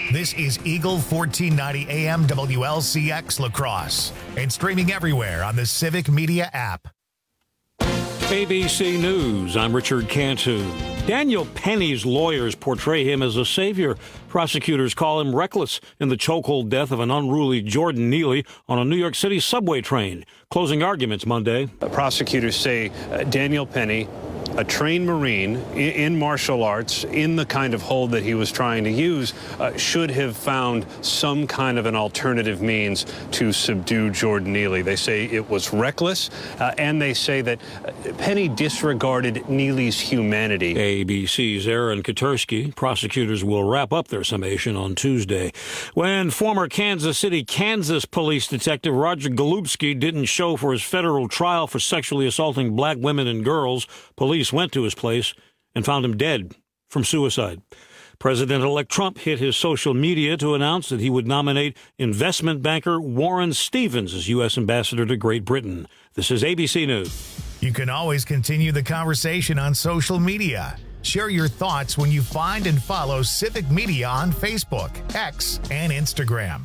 This is Eagle 1490 AM WLCX La Crosse and streaming everywhere on the Civic Media app. ABC News, I'm Richard Cantu. Daniel Penny's lawyers portray him as a savior. Prosecutors call him reckless in the chokehold death of an unruly Jordan Neely on a New York City subway train. Closing arguments Monday. Prosecutors say Daniel Penny, a trained Marine in martial arts, in the kind of hold that he was trying to use, should have found some kind of an alternative means to subdue Jordan Neely. They say it was reckless, and they say that Penny disregarded Neely's humanity. ABC's Aaron Katersky. Prosecutors will wrap up their summation on Tuesday. When former Kansas City, Kansas police detective Roger Golubsky didn't show for his federal trial for sexually assaulting black women and girls, police went to his place and found him dead from suicide. President-elect Trump hit his social media to announce that he would nominate investment banker Warren Stevens as U.S. ambassador to Great Britain. This is ABC News. You can always continue the conversation on social media. Share your thoughts when you find and follow Civic Media on Facebook, X, and Instagram.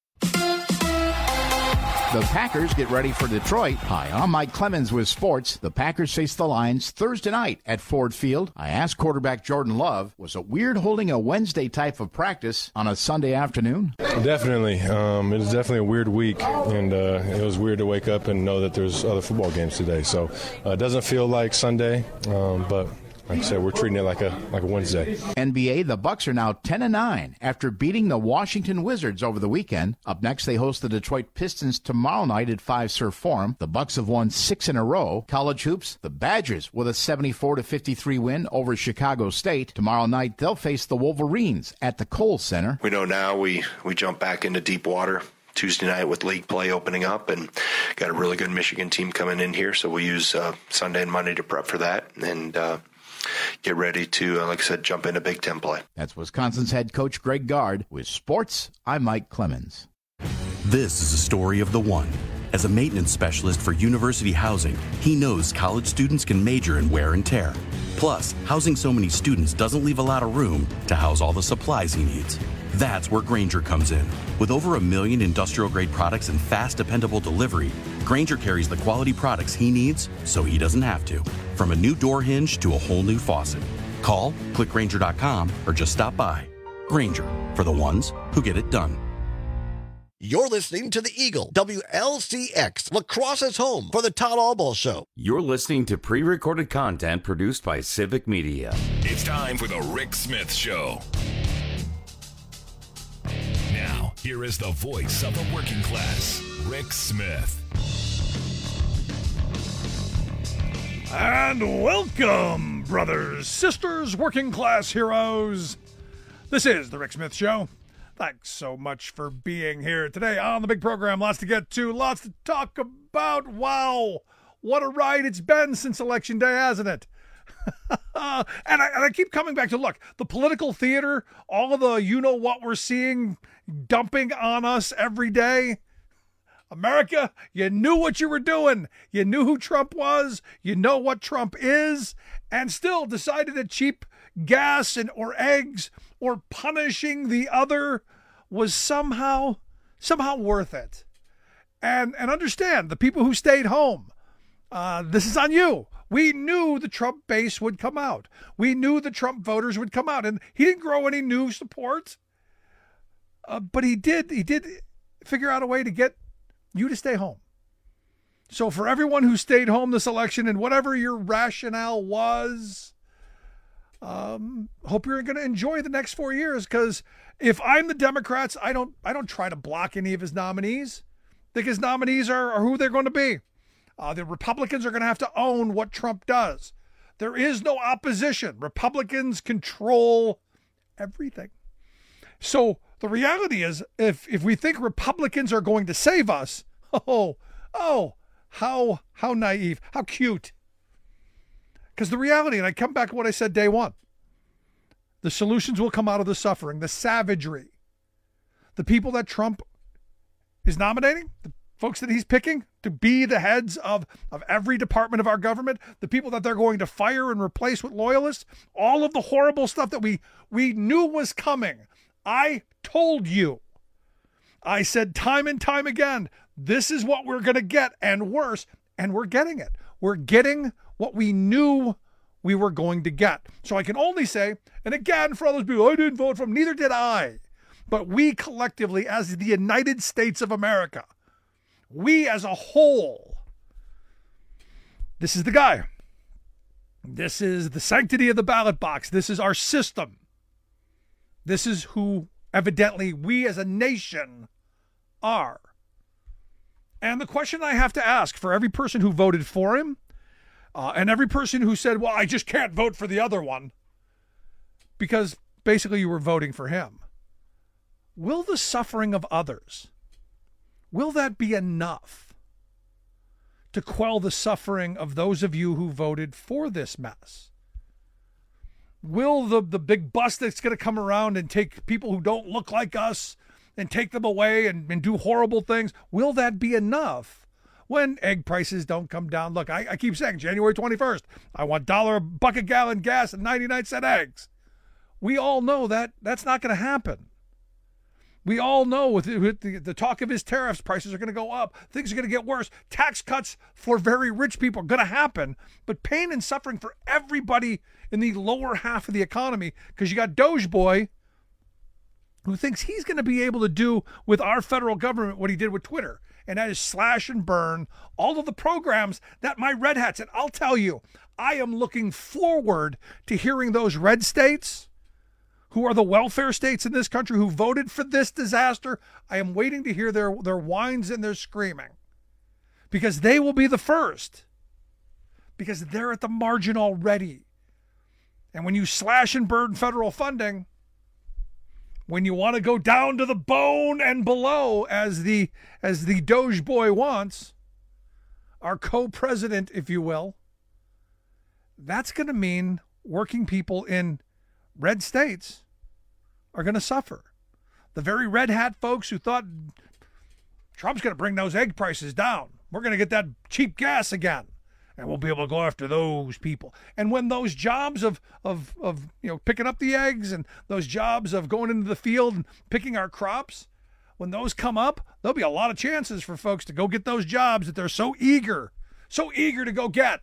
The Packers get ready for Detroit. Hi, I'm Mike Clemens with sports. The Packers face the Lions Thursday night at Ford Field. I asked quarterback Jordan Love, was it weird holding a Wednesday type of practice on a Sunday afternoon? Definitely. It was definitely a weird week, and it was weird to wake up and know that there's other football games today. So it doesn't feel like Sunday, but like I said, we're treating it like a Wednesday. NBA, the Bucks are now 10-9 after beating the Washington Wizards over the weekend. Up next, they host the Detroit Pistons tomorrow night at Fiserv Forum. The Bucks have won 6 in a row. College hoops, the Badgers with a 74-53 win over Chicago State. Tomorrow night, they'll face the Wolverines at the Kohl Center. We know now we jump back into deep water Tuesday night with league play opening up, and got a really good Michigan team coming in here. So we'll use Sunday and Monday to prep for that, and get ready to, like I said, jump into Big Ten play. That's Wisconsin's head coach Greg Gard. With sports, I'm Mike Clemens. This is a story of the one. As a maintenance specialist for University Housing, he knows college students can major in wear and tear. Plus, housing so many students doesn't leave a lot of room to house all the supplies he needs. That's where Grainger comes in. With over 1 million industrial-grade products and fast, dependable delivery, Grainger carries the quality products he needs so he doesn't have to. From a new door hinge to a whole new faucet. Call, click Grainger.com, or just stop by. Grainger, for the ones who get it done. You're listening to the Eagle, WLCX, La Crosse's home for the Todd Albaugh Show. You're listening to pre-recorded content produced by Civic Media. It's time for the Rick Smith Show. Now, here is the voice of the working class, Rick Smith. And welcome, brothers, sisters, working class heroes. This is the Rick Smith Show. Thanks so much for being here today on the big program. Lots to get to, lots to talk about. Wow, what a ride it's been since Election Day, hasn't it? And I keep coming back to, look, the political theater, all of the you-know-what we're seeing dumping on us every day. America, you knew what you were doing. You knew who Trump was. You know what Trump is. And still decided that cheap gas or eggs or punishing the other was somehow worth it. And understand, the people who stayed home, this is on you. We knew the Trump base would come out. We knew the Trump voters would come out. And he didn't grow any new support. But he did figure out a way to get you to stay home. So for everyone who stayed home this election and whatever your rationale was, hope you're going to enjoy the next 4 years, because if I'm the Democrats, I don't try to block any of his nominees. I think his nominees are who they're going to be. The Republicans are going to have to own what Trump does. There is no opposition. Republicans control everything. So the reality is, if we think Republicans are going to save us, how naive, how cute. Because the reality, and I come back to what I said day one, the solutions will come out of the suffering, the savagery. The people that Trump is nominating, the folks that he's picking to be the heads of every department of our government, the people that they're going to fire and replace with loyalists, all of the horrible stuff that we knew was coming I told you. I said time and time again, this is what we're going to get, and worse, and we're getting it. We're getting what we knew we were going to get. So I can only say, and again, for all those people, I didn't vote for him, neither did I. But we collectively, as the United States of America, we as a whole, this is the guy. This is the sanctity of the ballot box. This is our system. This is who, evidently, we as a nation are. And the question I have to ask for every person who voted for him, and every person who said, well, I just can't vote for the other one, because basically you were voting for him. Will the suffering of others, will that be enough to quell the suffering of those of you who voted for this mess? Will the big bus that's going to come around and take people who don't look like us and take them away and do horrible things, will that be enough when egg prices don't come down? Look, I keep saying January 21st, I want $1 a bucket gallon gas and 99-cent eggs. We all know that that's not going to happen. We all know with the talk of his tariffs, prices are going to go up. Things are going to get worse. Tax cuts for very rich people are going to happen. But pain and suffering for everybody in the lower half of the economy, because you got Doge Boy, who thinks he's going to be able to do with our federal government what he did with Twitter. And that is slash and burn all of the programs that my red hats, and I'll tell you, I am looking forward to hearing those red states who are the welfare states in this country who voted for this disaster. I am waiting to hear their whines and their screaming, because they will be the first, because they're at the margin already. And when you slash and burn federal funding, when you want to go down to the bone and below, as the Doge Boy wants, our co-president, if you will, that's going to mean working people in red states are going to suffer. The very red hat folks who thought Trump's going to bring those egg prices down, we're going to get that cheap gas again, and we'll be able to go after those people. And when those jobs of picking up the eggs and those jobs of going into the field and picking our crops, when those come up, there'll be a lot of chances for folks to go get those jobs that they're so eager to go get.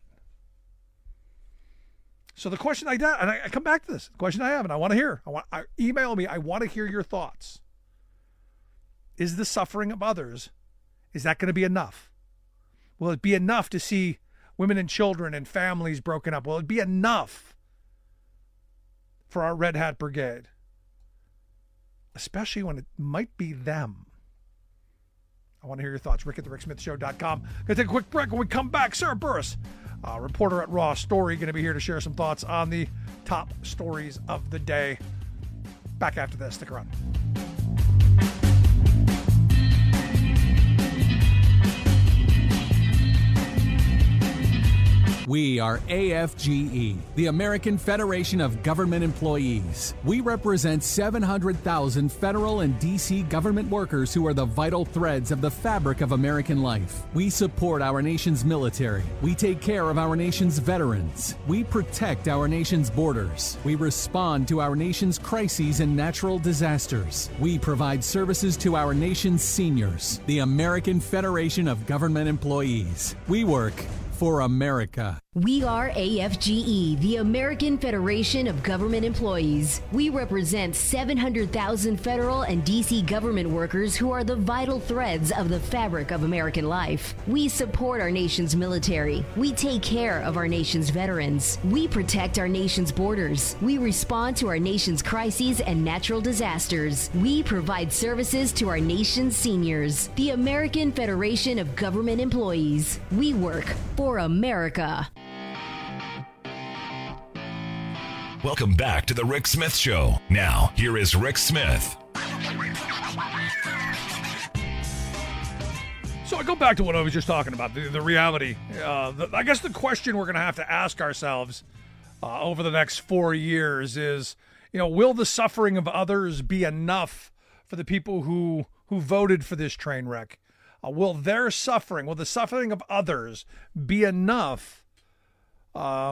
So the question I come back to this, the question I have, and I want to hear, email me, I want to hear your thoughts. Is the suffering of others, is that going to be enough? Will it be enough to see women and children and families broken up? Will it be enough for our Red Hat Brigade? Especially when it might be them. I want to hear your thoughts. Rick at thericksmithshow.com. Going to take a quick break. When we come back, Sarah Burris, reporter at Raw Story, going to be here to share some thoughts on the top stories of the day. Back after this. Stick around. We are AFGE, the American Federation of Government Employees. We represent 700,000 federal and D.C. government workers who are the vital threads of the fabric of American life. We support our nation's military. We take care of our nation's veterans. We protect our nation's borders. We respond to our nation's crises and natural disasters. We provide services to our nation's seniors. The American Federation of Government Employees. We work for America. We are AFGE, the American Federation of Government Employees. We represent 700,000 federal and D.C. government workers who are the vital threads of the fabric of American life. We support our nation's military. We take care of our nation's veterans. We protect our nation's borders. We respond to our nation's crises and natural disasters. We provide services to our nation's seniors. The American Federation of Government Employees. We work for America. Welcome back to the Rick Smith Show. Now, here is Rick Smith. So I go back to what I was just talking about, the reality. I guess the question we're going to have to ask ourselves over the next 4 years is, will the suffering of others be enough for the people who voted for this train wreck? Will the suffering of others be enough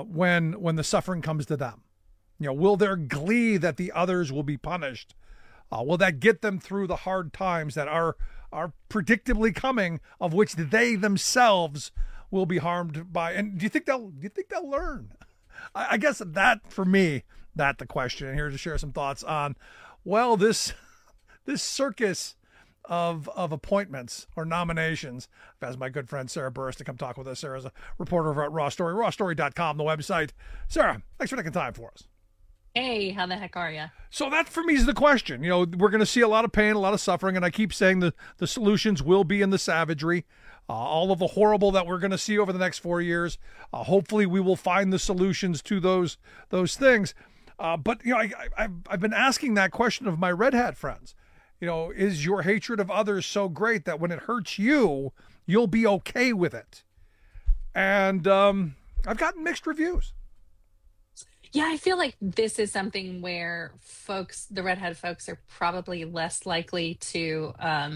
when the suffering comes to them? Will their glee that the others will be punished Will that get them through the hard times that are predictably coming, of which they themselves will be harmed by? And do you think they'll learn? I guess that, for me, that's the question. And here to share some thoughts on, well, this circus of appointments or nominations. I've asked my good friend Sarah Burris to come talk with us. Sarah's a reporter over at Raw Story, rawstory.com, the website. Sarah, thanks for taking time for us. Hey, how the heck are you? So that, for me, is the question. We're going to see a lot of pain, a lot of suffering, and I keep saying the solutions will be in the savagery. All of the horrible that we're going to see over the next 4 years. Hopefully we will find the solutions to those things. But I've been asking that question of my red hat friends. Is your hatred of others so great that when it hurts you, you'll be okay with it? And I've gotten mixed reviews. Yeah, I feel like this is something where the red hat folks, are probably less likely to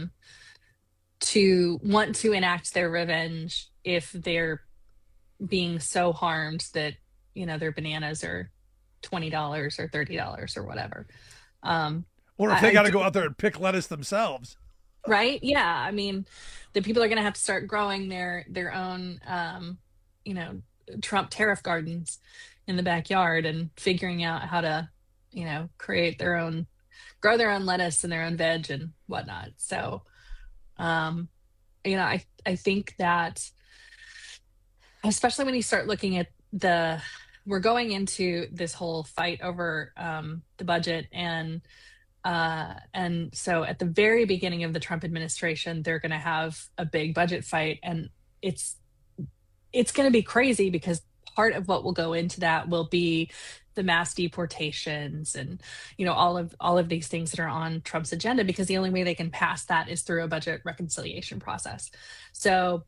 want to enact their revenge if they're being so harmed that, their bananas are $20 or $30 or whatever. Or if they got to go out there and pick lettuce themselves. Right? Yeah. I mean, the people are going to have to start growing their own, Trump tariff gardens in the backyard and figuring out how to, grow their own lettuce and their own veg and whatnot. So, I think that, especially when you start looking at we're going into this whole fight over the budget, and so at the very beginning of the Trump administration, they're going to have a big budget fight, and it's going to be crazy because part of what will go into that will be the mass deportations and, all of these things that are on Trump's agenda, because the only way they can pass that is through a budget reconciliation process. So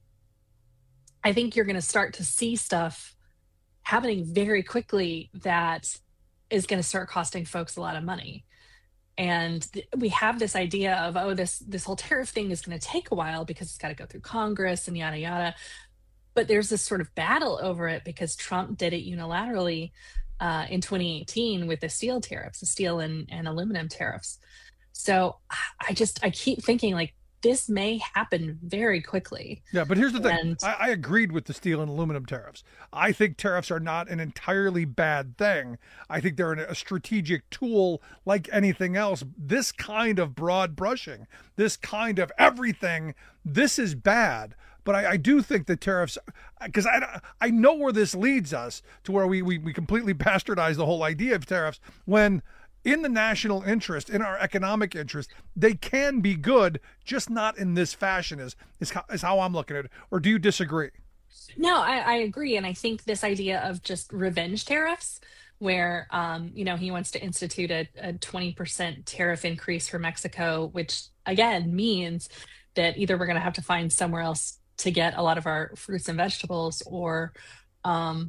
I think you're going to start to see stuff happening very quickly that is going to start costing folks a lot of money. And we have this idea of, this whole tariff thing is going to take a while because it's got to go through Congress and yada, yada. But there's this sort of battle over it because Trump did it unilaterally in 2018 with the steel tariffs, the steel and aluminum tariffs. So I keep thinking, like, this may happen very quickly. Yeah, but here's the thing. I agreed with the steel and aluminum tariffs. I think tariffs are not an entirely bad thing. I think they're a strategic tool like anything else. This kind of broad brushing, this kind of everything, this is bad. But I do think the tariffs, because I know where this leads us to, where we completely bastardize the whole idea of tariffs, when in the national interest, in our economic interest, they can be good, just not in this fashion is how I'm looking at it. Or do you disagree? No, I agree. And I think this idea of just revenge tariffs, where, he wants to institute a 20% tariff increase for Mexico, which again means that either we're going to have to find somewhere else to get a lot of our fruits and vegetables, or, I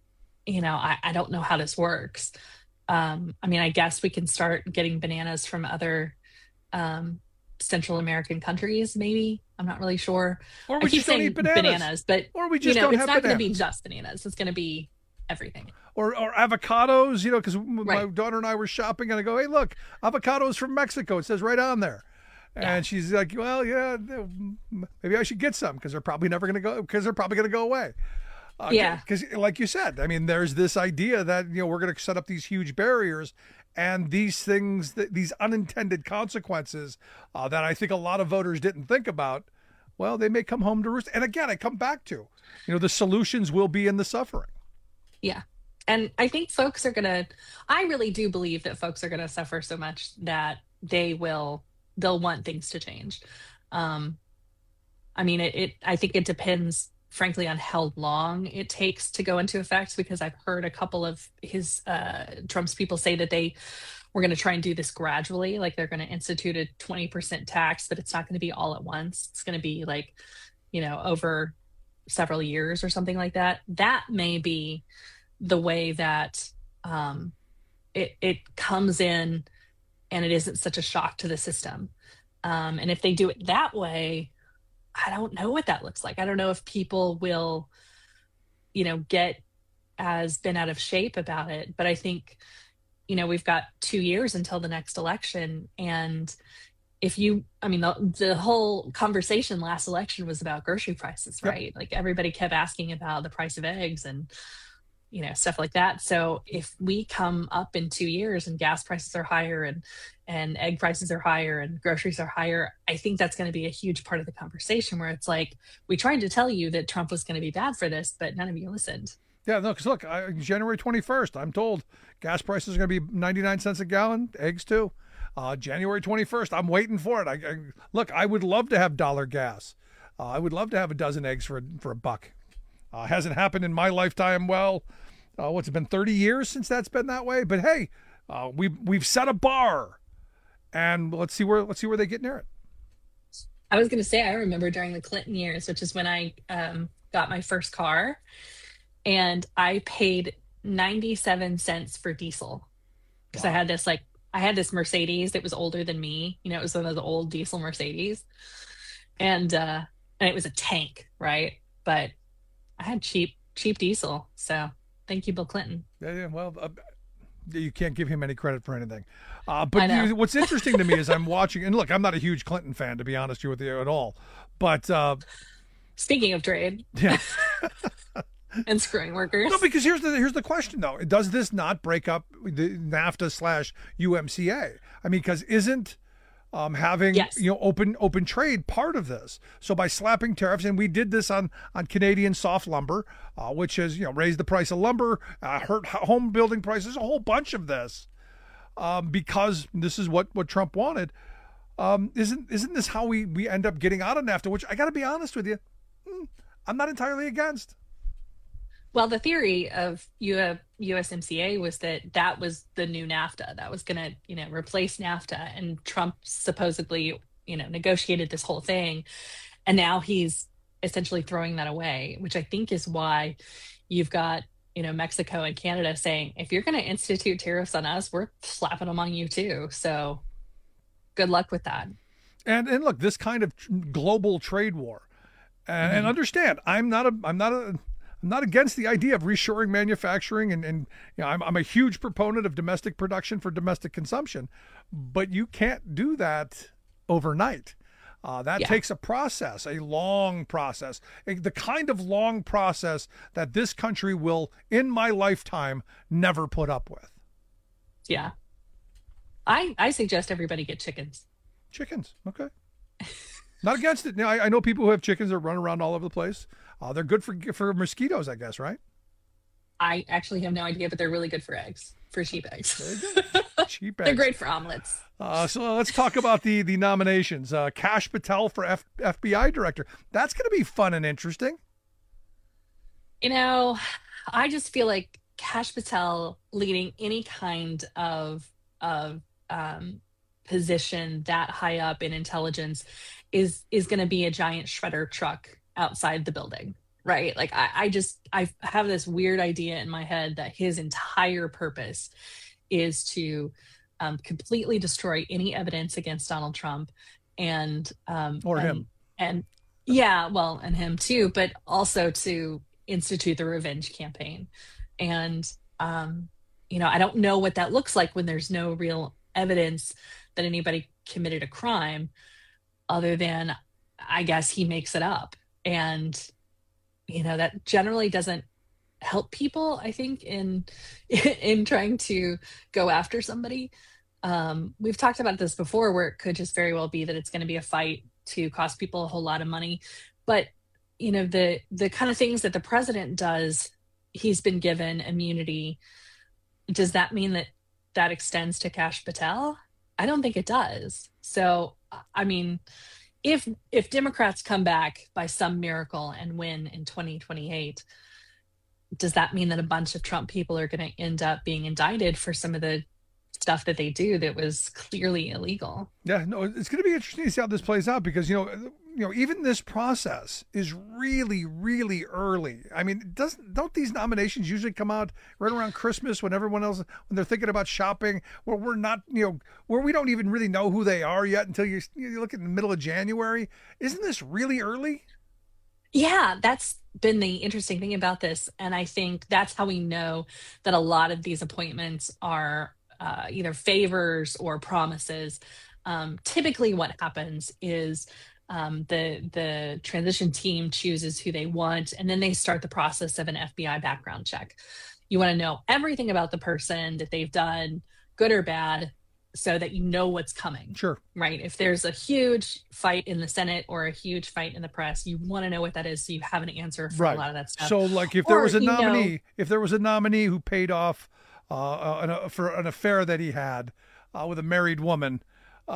don't know how this works. I guess we can start getting bananas from other Central American countries, maybe. I'm not really sure. Or we just don't eat bananas. But or we just don't have it's not going to bananas. be just bananas. It's going to be everything. Or avocados, because my daughter and I were shopping, and I go, hey, look, avocados from Mexico. It says right on there. And she's like, well, yeah, maybe I should get some because they're probably going to go away. Because like you said, there's this idea that, we're going to set up these huge barriers, and these things, these unintended consequences that I think a lot of voters didn't think about, well, they may come home to roost. And again, I come back to, the solutions will be in the suffering. Yeah. And I think I really do believe that folks are going to suffer so much that they'll want things to change. I think it depends, frankly, on how long it takes to go into effect, because I've heard a couple of Trump's people say that they were going to try and do this gradually. Like, they're going to institute a 20% tax, but it's not going to be all at once. It's going to be like, over several years or something like that. That may be the way that it comes in, and it isn't such a shock to the system. And if they do it that way, I don't know what that looks like. I don't know if people will, get as bent out of shape about it. But I think, we've got 2 years until the next election. And the whole conversation last election was about grocery prices, right? Yep. Like everybody kept asking about the price of eggs and, stuff like that. So if we come up in 2 years and gas prices are higher and egg prices are higher and groceries are higher, I think that's going to be a huge part of the conversation where it's like, we tried to tell you that Trump was going to be bad for this, but none of you listened. Yeah, no, because look, January 21st, I'm told gas prices are going to be 99 cents a gallon, eggs too. January 21st, I'm waiting for it. Look, I would love to have $1 gas. I would love to have a dozen eggs for $1. Hasn't happened in my lifetime. Well, what's it been, 30 years since that's been that way? But hey, we've set a bar, and let's see where they get near it. I was going to say, I remember during the Clinton years, which is when I got my first car, and I paid 97 cents for diesel because I had this Mercedes that was older than me. It was one of the old diesel Mercedes, and it was a tank, right? But I had cheap diesel, so thank you, Bill Clinton. Yeah. Well, you can't give him any credit for anything. But what's interesting to me is I'm watching, and look, I'm not a huge Clinton fan, to be honest with you, at all. But speaking of trade, yeah. And screwing workers. No, because here's the question though: does this not break up the NAFTA/UMCA? I mean, because isn't having open trade part of this? So by slapping tariffs, and we did this on Canadian soft lumber, which has raised the price of lumber, hurt home building prices, a whole bunch of this, because this is what Trump wanted. Isn't this how we end up getting out of NAFTA? Which I got to be honest with you, I'm not entirely against. Well, the theory of USMCA was that was the new NAFTA. That was going to, replace NAFTA. And Trump supposedly, negotiated this whole thing. And now he's essentially throwing that away, which I think is why you've got, Mexico and Canada saying, if you're going to institute tariffs on us, we're slapping them on you too. So good luck with that. And look, this kind of global trade war, and understand, I'm not against the idea of reshoring manufacturing, and I'm a huge proponent of domestic production for domestic consumption, but you can't do that overnight. That takes a process, a long process, the kind of long process that this country will, in my lifetime, never put up with. Yeah. I suggest everybody get chickens. Chickens, okay. Not against it. Now, I know people who have chickens that run around all over the place. They're good for mosquitoes, I guess, right? I actually have no idea, but they're really good for eggs, for sheep eggs. Sheep eggs. They're great for omelets. So let's talk about the nominations. Kash Patel for FBI director. That's going to be fun and interesting. I just feel like Kash Patel leading any kind of position that high up in intelligence is going to be a giant shredder truck outside the building, right? Like I have this weird idea in my head that his entire purpose is to completely destroy any evidence against Donald Trump and him. And yeah, well, and him too, but also to institute the revenge campaign. And I don't know what that looks like when there's no real evidence that anybody committed a crime, other than I guess he makes it up. And, that generally doesn't help people, I think, in trying to go after somebody. We've talked about this before, where it could just very well be that it's going to be a fight to cost people a whole lot of money. But, the kind of things that the president does, he's been given immunity. Does that mean that extends to Kash Patel? I don't think it does. So, I mean, if Democrats come back by some miracle and win in 2028, does that mean that a bunch of Trump people are going to end up being indicted for some of the stuff that they do that was clearly illegal? Yeah, no, it's going to be interesting to see how this plays out, because, even this process is really, really early. I mean, don't these nominations usually come out right around Christmas when everyone else, when they're thinking about shopping, where we're not, where we don't even really know who they are yet until you look at the middle of January? Isn't this really early? Yeah, that's been the interesting thing about this. And I think that's how we know that a lot of these appointments are either favors or promises. Typically what happens is the transition team chooses who they want, and then they start the process of an FBI background check. You want to know everything about the person that they've done, good or bad, so that you know what's coming. Sure. Right. If there's a huge fight in the Senate or a huge fight in the press, you want to know what that is so you have an answer for a lot of that stuff. So like if there was a nominee, who paid off for an affair that he had with a married woman,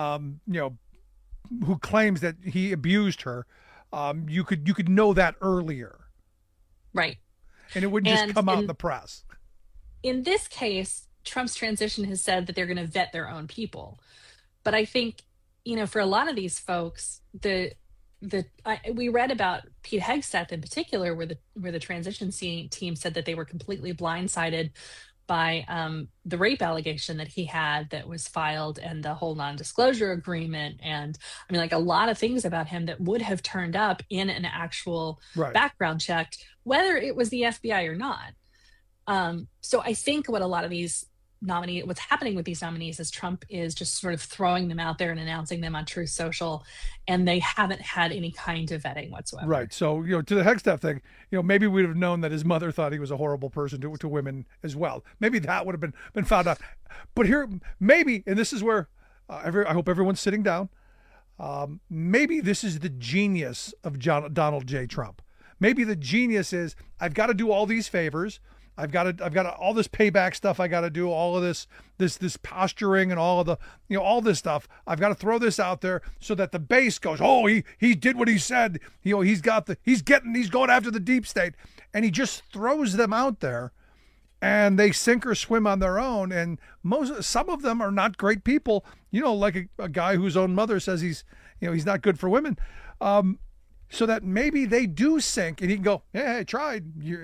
who claims that he abused her, you could know that earlier. Right. And it wouldn't just come out in the press. In this case, Trump's transition has said that they're going to vet their own people. But I think, for a lot of these folks, we read about Pete Hegseth in particular, where the transition team said that they were completely blindsided by the rape allegation that he had that was filed and the whole non-disclosure agreement. And I mean, like a lot of things about him that would have turned up in an actual background check, whether it was the FBI or not. So I think what a lot of these what's happening with these nominees is Trump is just sort of throwing them out there and announcing them on Truth Social, and they haven't had any kind of vetting whatsoever. Right. So, to the Hegseth thing, maybe we'd have known that his mother thought he was a horrible person to women as well. Maybe that would have been found out. But here, maybe, and this is where I hope everyone's sitting down. Maybe this is the genius of Donald J. Trump. Maybe the genius is I've got to do all these favors. I've got all this payback stuff. I got to do all of this posturing and all of the, all this stuff. I've got to throw this out there so that the base goes, oh, he did what he said. He's going after the deep state, and he just throws them out there, and they sink or swim on their own. And some of them are not great people. Like a guy whose own mother says he's not good for women. So that maybe they do sink, and he can go, yeah, I tried.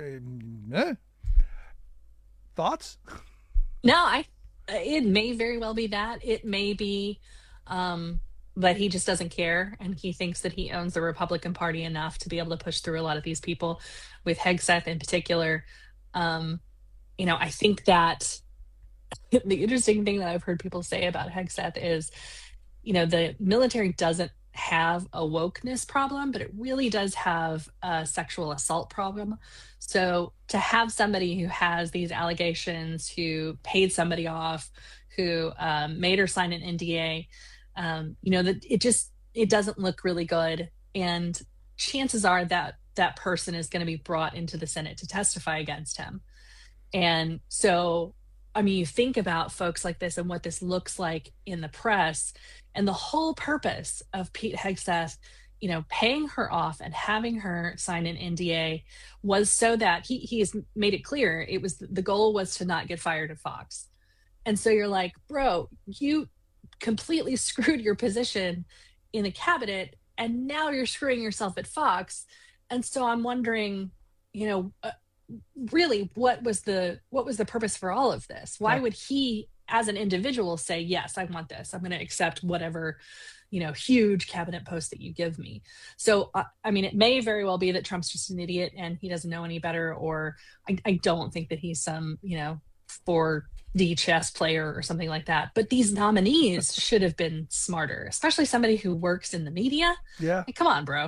Thoughts? No, it may very well be that. It may be that he just doesn't care, and he thinks that he owns the Republican Party enough to be able to push through a lot of these people, with Hegseth in particular. I think that the interesting thing that I've heard people say about Hegseth is, the military doesn't have a wokeness problem, but it really does have a sexual assault problem. So to have somebody who has these allegations, who paid somebody off, who made her sign an NDA, that it doesn't look really good. And chances are that that person is going to be brought into the Senate to testify against him. And so, I mean, you think about folks like this and what this looks like in the press, and the whole purpose of Pete Hegseth, paying her off and having her sign an NDA was so that he has made it clear the goal was to not get fired at Fox. And so you're like, bro, you completely screwed your position in the cabinet, and now you're screwing yourself at Fox. And so I'm wondering, really, what was the purpose for all of this? Why would he, as an individual, say, yes, I want this, I'm going to accept whatever, huge cabinet post that you give me? So, I mean, it may very well be that Trump's just an idiot and he doesn't know any better, or I don't think that he's some, 4D chess player or something like that. But these nominees should have been smarter, especially somebody who works in the media. Yeah. Come on, bro.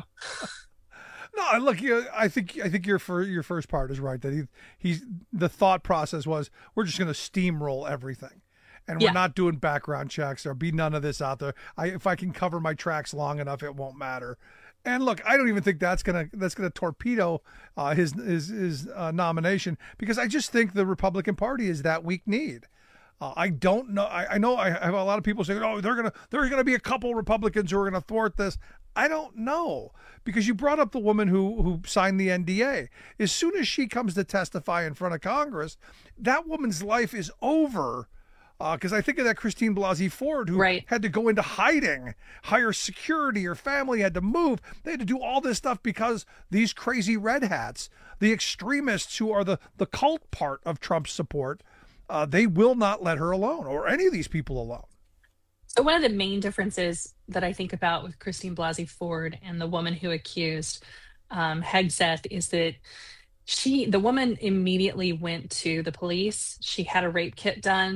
No, look, I think your first part is right, that the thought process was, we're just going to steamroll everything, and we're not doing background checks. There'll be none of this out there. If I can cover my tracks long enough, it won't matter. And look, I don't even think that's gonna torpedo his nomination, because I just think the Republican Party is that weak-kneed. I don't know. I know I have a lot of people saying, oh, there's gonna be a couple Republicans who are gonna thwart this. I don't know, because you brought up the woman who signed the NDA. As soon as she comes to testify in front of Congress, that woman's life is over. Because I think of that Christine Blasey Ford, who had to go into hiding, hire security, her family had to move. They had to do all this stuff because these crazy red hats, the extremists who are the cult part of Trump's support, they will not let her alone, or any of these people alone. So one of the main differences that I think about with Christine Blasey Ford and the woman who accused Hegseth is that the woman immediately went to the police. She had a rape kit done.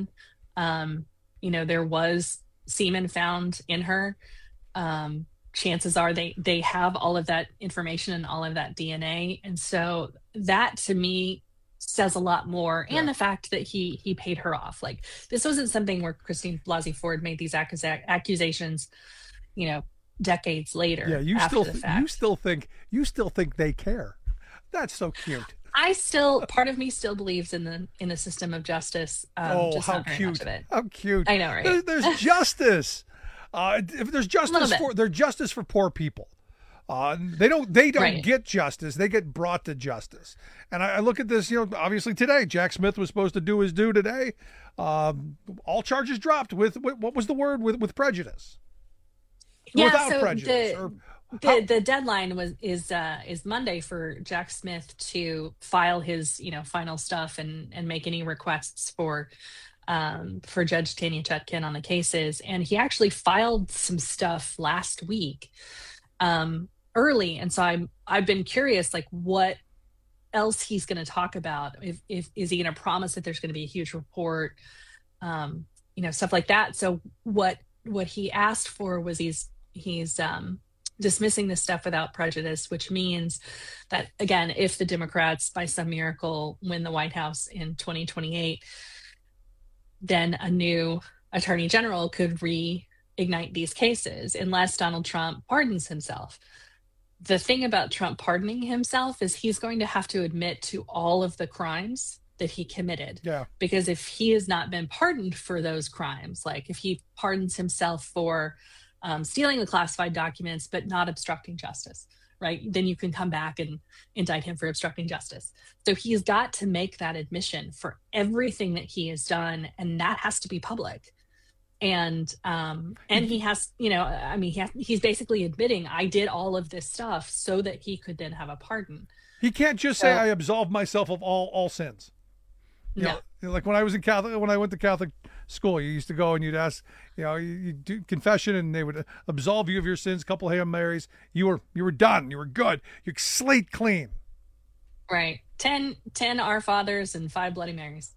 There was semen found in her. Chances are they have all of that information and all of that DNA. And so that to me says a lot more. And the fact that he paid her off. Like, this wasn't something where Christine Blasey Ford made these accusations, decades later. Yeah, you still think they care. That's so cute. Part of me still believes in the system of justice. Just how not very cute! much of it. How cute! I know, right? There's justice. If there's justice for poor people. They don't get justice. They get brought to justice. And I look at this, obviously today, Jack Smith was supposed to do his due today. All charges dropped with what was the word? With prejudice. Without prejudice. The deadline is Monday for Jack Smith to file his final stuff and make any requests for Judge Tanya Chutkin on the cases. And he actually filed some stuff last week early, and so I've been curious, like, what else he's going to talk about. If is he going to promise that there's going to be a huge report, stuff like that. So what he asked for was he's dismissing this stuff without prejudice, which means that, again, if the Democrats by some miracle win the White House in 2028, then a new attorney general could reignite these cases unless Donald Trump pardons himself. The thing about Trump pardoning himself is he's going to have to admit to all of the crimes that he committed. Yeah. Because if he has not been pardoned for those crimes, like if he pardons himself for stealing the classified documents but not obstructing justice, right, then you can come back and indict him for obstructing justice. So he's got to make that admission for everything that he has done, and that has to be public. And he has, he's basically admitting, I did all of this stuff so that he could then have a pardon. He can't just say, I absolve myself of all sins. Like when I went to Catholic school, you used to go and you'd ask, you do confession and they would absolve you of your sins, couple Hail Marys. You were done. You were good. You're slate clean. Right. 10 Our Fathers and 5 Bloody Marys.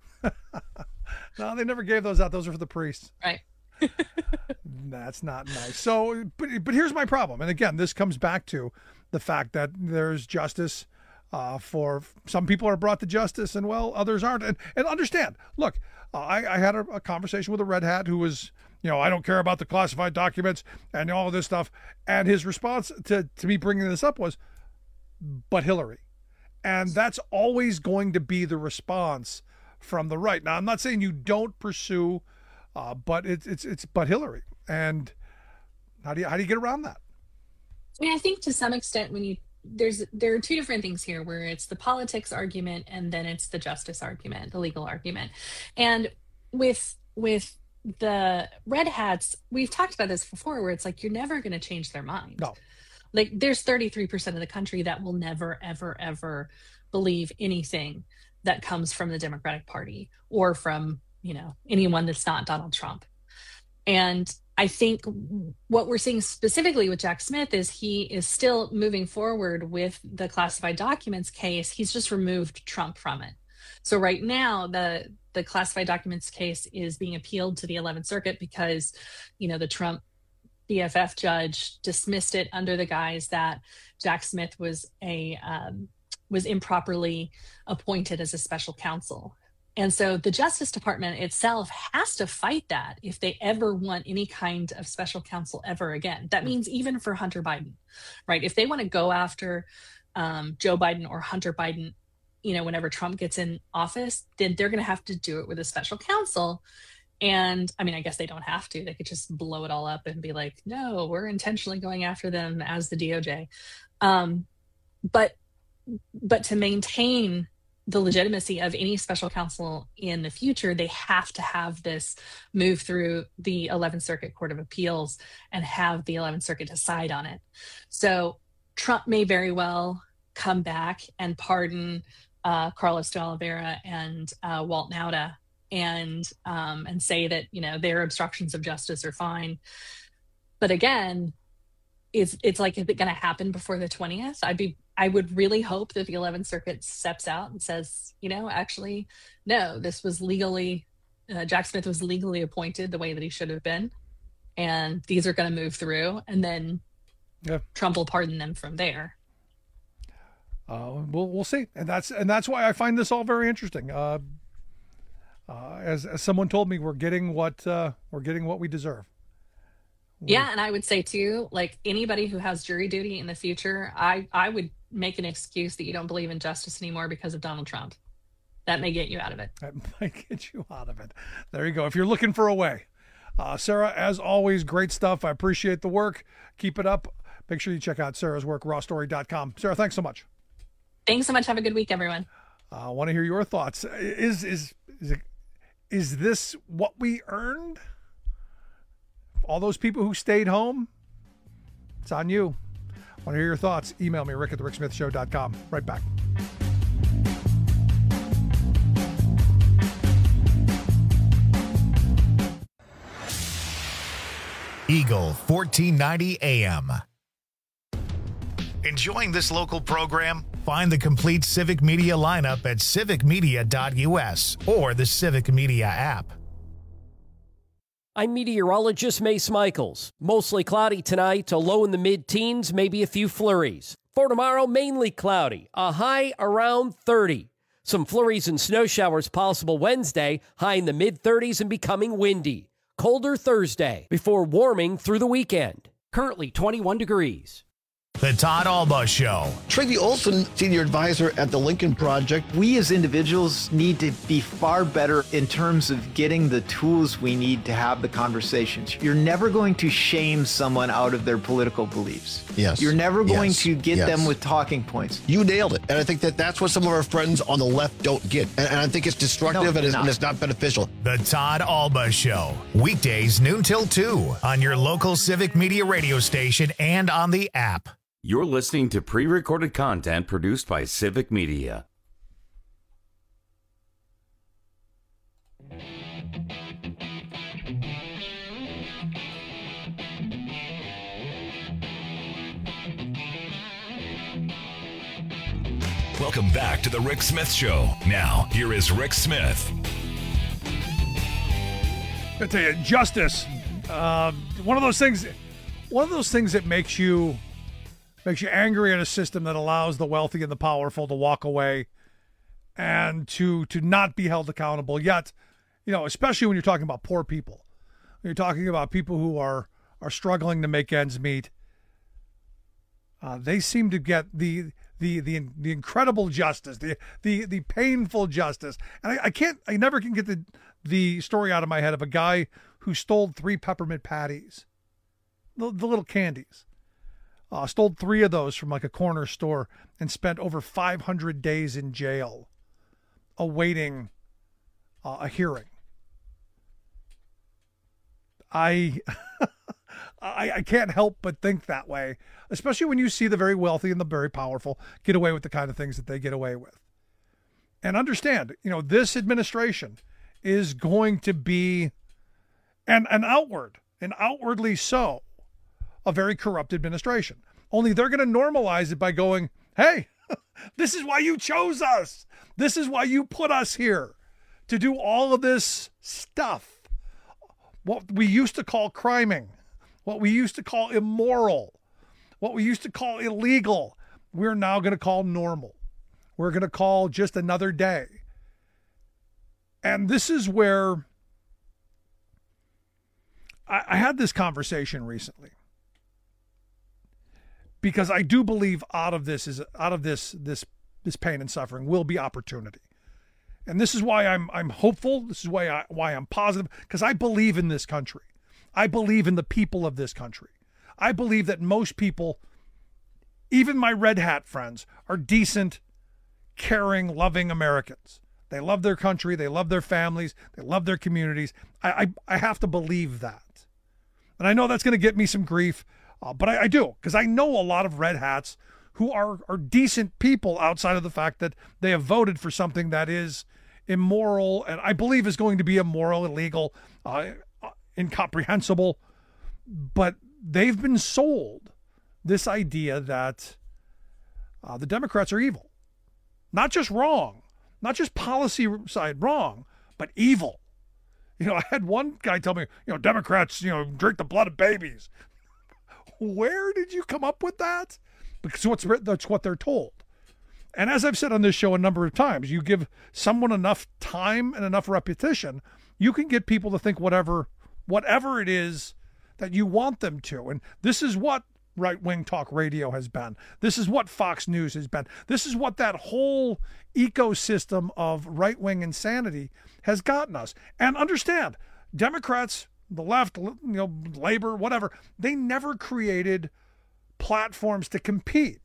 No, they never gave those out. Those are for the priests. Right. That's not nice. So, but here's my problem. And again, this comes back to the fact that there's justice for some people are brought to justice and others aren't. And understand, look, I had a conversation with a red hat who was, I don't care about the classified documents and all of this stuff. And his response to me bringing this up was, but Hillary. And that's always going to be the response from the right. Now, I'm not saying you don't pursue, but it's but Hillary. And how do you get around that? I mean, I think to some extent there are two different things here, where it's the politics argument and then it's the justice argument, the legal argument. And with the red hats, we've talked about this before, where it's like, you're never going to change their mind. No. Like, there's 33% of the country that will never, ever, ever believe anything that comes from the Democratic Party or from, anyone that's not Donald Trump. And I think what we're seeing specifically with Jack Smith is he is still moving forward with the classified documents case. He's just removed Trump from it. So right now, the classified documents case is being appealed to the 11th Circuit because, the Trump BFF judge dismissed it under the guise that Jack Smith was improperly appointed as a special counsel. And so the Justice Department itself has to fight that if they ever want any kind of special counsel ever again. That means even for Hunter Biden, right? If they want to go after Joe Biden or Hunter Biden, whenever Trump gets in office, then they're going to have to do it with a special counsel. And I mean, I guess they don't have to. They could just blow it all up and be like, no, we're intentionally going after them as the DOJ. But to maintain the legitimacy of any special counsel in the future, they have to have this move through the 11th Circuit Court of Appeals and have the 11th Circuit decide on it. So Trump may very well come back and pardon Carlos de Oliveira and Walt Nauta and say that, their obstructions of justice are fine. But again, it's like, is it going to happen before the 20th? I would really hope that the 11th Circuit steps out and says, actually, no, this was legally Jack Smith was legally appointed the way that he should have been, and these are going to move through, and then Trump will pardon them from there. We'll see, and that's why I find this all very interesting. As someone told me, we're getting what we deserve. Yeah, and I would say too, like anybody who has jury duty in the future, I would make an excuse that you don't believe in justice anymore because of Donald Trump. That may get you out of it. That might get you out of it. There you go. If you're looking for a way. Sarah, as always, great stuff. I appreciate the work. Keep it up. Make sure you check out Sarah's work, rawstory.com. Sarah, thanks so much. Thanks so much. Have a good week, everyone. I want to hear your thoughts. Is this what we earned? All those people who stayed home? It's on you. I want to hear your thoughts. Email me, rick@thericksmithshow.com. Right back. Eagle 1490 AM. Enjoying this local program? Find the complete Civic Media lineup at civicmedia.us or the Civic Media app. I'm meteorologist Mace Michaels. Mostly cloudy tonight, a low in the mid-teens, maybe a few flurries. For tomorrow, mainly cloudy, a high around 30. Some flurries and snow showers possible Wednesday, high in the mid-30s and becoming windy. Colder Thursday, before warming through the weekend. Currently 21 degrees. The Todd Alba Show. Tracy Olson, senior advisor at the Lincoln Project. We as individuals need to be far better in terms of getting the tools we need to have the conversations. You're never going to shame someone out of their political beliefs. Yes. You're never going to get them with talking points. You nailed it. And I think that's what some of our friends on the left don't get. And I think it's destructive and it's not beneficial. The Todd Alba Show. Weekdays noon till 2 on your local Civic Media radio station and on the app. You're listening to pre-recorded content produced by Civic Media. Welcome back to the Rick Smith Show. Now, here is Rick Smith. I tell you, justice. One of those things that makes you angry at a system that allows the wealthy and the powerful to walk away and to not be held accountable. Yet, especially when you're talking about poor people, when you're talking about people who are struggling to make ends meet, they seem to get the incredible justice, the painful justice. And I never can get the story out of my head of a guy who stole 3 peppermint patties, the little candies. Stole 3 of those from like a corner store and spent over 500 days in jail awaiting a hearing. I can't help but think that way, especially when you see the very wealthy and the very powerful get away with the kind of things that they get away with. And understand, this administration is going to be and outwardly so, a very corrupt administration. Only they're going to normalize it by going, hey, this is why you chose us. This is why you put us here, to do all of this stuff. What we used to call criming, what we used to call immoral, what we used to call illegal, we're now going to call normal. We're going to call just another day. And this is where I had this conversation recently, because I do believe out of this pain and suffering will be opportunity. And this is why I'm hopeful. This is why I'm positive, because I believe in this country. I believe in the people of this country. I believe that most people, even my red hat friends, are decent, caring, loving Americans. They love their country. They love their families. They love their communities. I have to believe that. And I know that's going to get me some grief, but I do, because I know a lot of red hats who are decent people outside of the fact that they have voted for something that is immoral, and I believe is going to be immoral, illegal, incomprehensible. But they've been sold this idea that the Democrats are evil. Not just wrong, not just policy side wrong, but evil. I had one guy tell me, Democrats, drink the blood of babies. Where did you come up with that? Because that's what they're told. And as I've said on this show a number of times, you give someone enough time and enough repetition, you can get people to think whatever it is that you want them to. And this is what right-wing talk radio has been. This is what Fox News has been. This is what that whole ecosystem of right-wing insanity has gotten us. And understand, Democrats, the left, labor, whatever, they never created platforms to compete.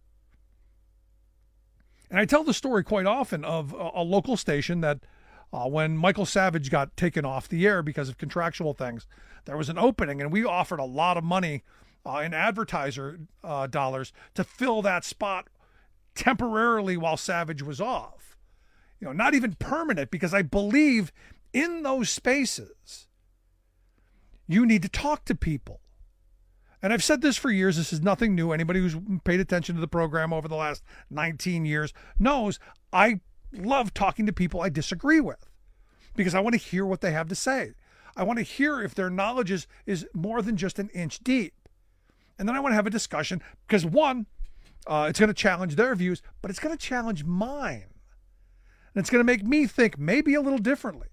And I tell the story quite often of a local station that when Michael Savage got taken off the air because of contractual things, there was an opening, and we offered a lot of money in advertiser dollars to fill that spot temporarily while Savage was off. Not even permanent, because I believe in those spaces, you need to talk to people. And I've said this for years. This is nothing new. Anybody who's paid attention to the program over the last 19 years knows I love talking to people I disagree with, because I want to hear what they have to say. I want to hear if their knowledge is more than just an inch deep. And then I want to have a discussion, because one, it's going to challenge their views, but it's going to challenge mine. And it's going to make me think maybe a little differently.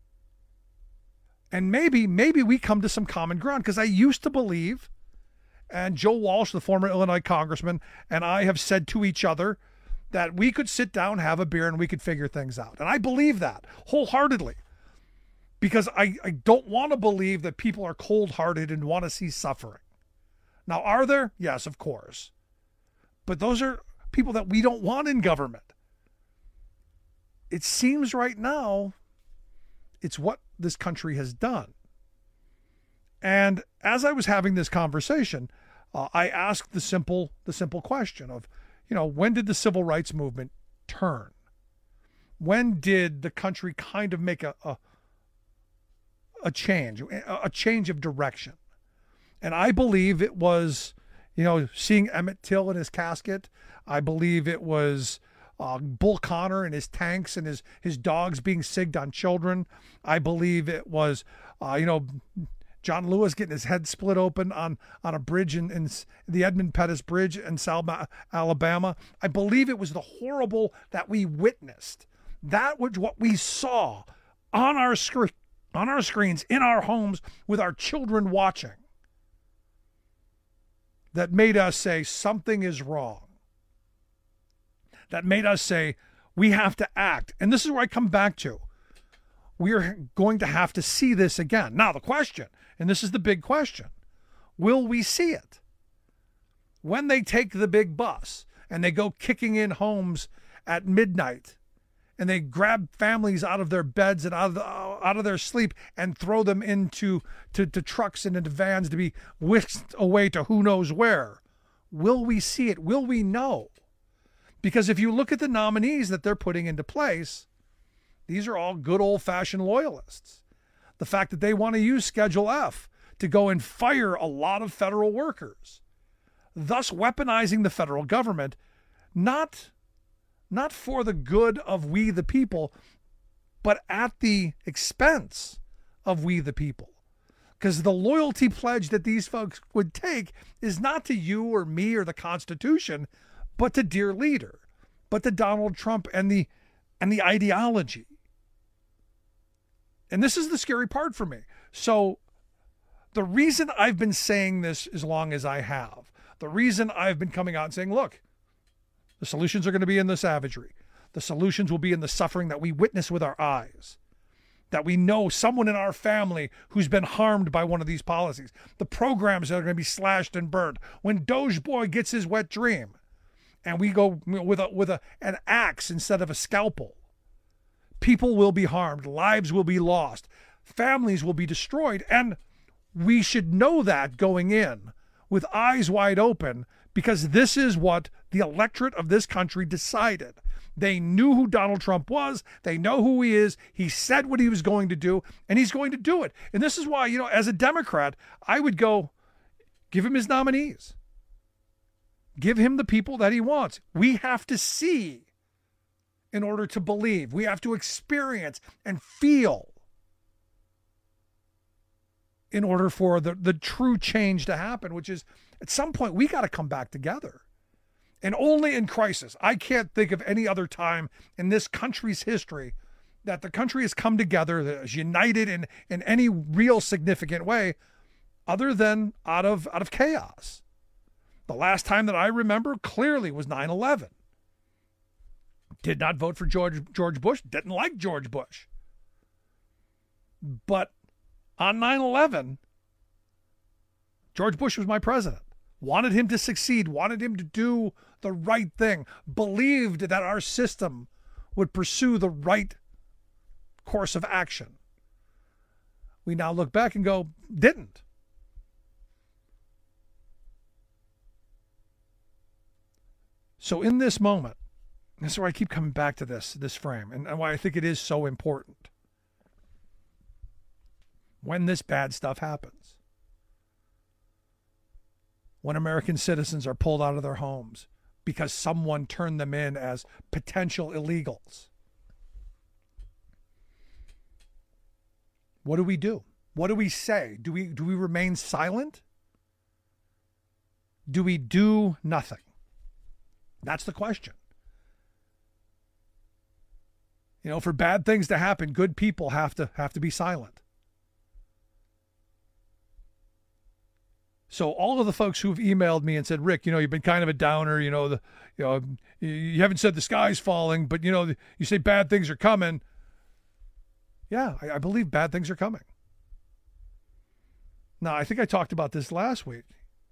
And maybe we come to some common ground, because I used to believe, and Joe Walsh, the former Illinois congressman, and I have said to each other that we could sit down, have a beer, and we could figure things out. And I believe that wholeheartedly, because I don't want to believe that people are cold-hearted and want to see suffering. Now, are there? Yes, of course. But those are people that we don't want in government. It seems right now it's what this country has done. And as I was having this conversation, I asked the simple question of, when did the civil rights movement turn? When did the country kind of make a change of direction? And I believe it was, seeing Emmett Till in his casket. I believe it was Bull Connor and his tanks and his dogs being sigged on children. I believe it was, John Lewis getting his head split open on a bridge in the Edmund Pettus Bridge in Selma, Alabama. I believe it was the horrible that we witnessed. That was what we saw on our screens, in our homes, with our children watching, that made us say something is wrong. That made us say we have to act. And this is where I come back to. We are going to have to see this again. Now, the question, and this is the big question, will we see it? When they take the big bus and they go kicking in homes at midnight, and they grab families out of their beds and out of their sleep and throw them into trucks and into vans to be whisked away to who knows where, will we see it? Will we know? Because if you look at the nominees that they're putting into place, these are all good old-fashioned loyalists. The fact that they want to use Schedule F to go and fire a lot of federal workers, thus weaponizing the federal government, not for the good of we the people, but at the expense of we the people. Because the loyalty pledge that these folks would take is not to you or me or the Constitution, but to dear leader, but to Donald Trump and the ideology. And this is the scary part for me. So the reason I've been saying this as long as I have, the reason I've been coming out and saying, look, the solutions are going to be in the savagery. The solutions will be in the suffering that we witness with our eyes, that we know someone in our family who's been harmed by one of these policies, the programs that are going to be slashed and burned. When Doge Boy gets his wet dream and we go with an axe instead of a scalpel, people will be harmed, lives will be lost, families will be destroyed. And we should know that going in with eyes wide open, because this is what the electorate of this country decided. They knew who Donald Trump was. They know who he is. He said what he was going to do, and he's going to do it. And this is why, as a Democrat, I would go, give him his nominees. Give him the people that he wants. We have to see in order to believe. We have to experience and feel. in order for the true change to happen, which is at some point we got to come back together. And only in crisis. I can't think of any other time in this country's history that the country has come together, that is united in any real significant way, other than out of chaos. The last time that I remember clearly was 9/11. Did not vote for George Bush, didn't like George Bush. But on 9/11, George Bush was my president. Wanted him to succeed, wanted him to do the right thing, believed that our system would pursue the right course of action. We now look back and go, didn't. So in this moment, that's where I keep coming back to this frame and why I think it is so important. When this bad stuff happens, when American citizens are pulled out of their homes because someone turned them in as potential illegals, what do we do? What do we say? Do we remain silent? Do we do nothing? That's the question. You know, for bad things to happen, good people have to be silent. So all of the folks who've emailed me and said, Rick, you know, you've been kind of a downer, you haven't said the sky's falling, but you say bad things are coming. Yeah, I believe bad things are coming. Now, I think I talked about this last week,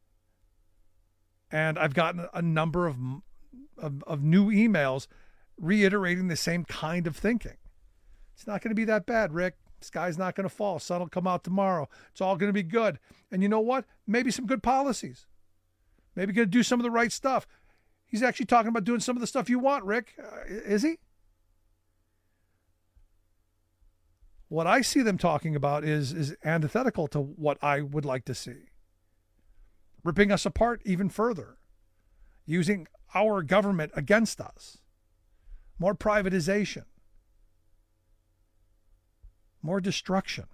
and I've gotten a number of new emails reiterating the same kind of thinking. It's not going to be that bad, Rick. The sky's not going to fall. Sun will come out tomorrow. It's all going to be good. And you know what? Maybe some good policies. Maybe going to do some of the right stuff. He's actually talking about doing some of the stuff you want, Rick. Is he? What I see them talking about is antithetical to what I would like to see. Ripping us apart even further. Using our government against us. More privatization. More destruction.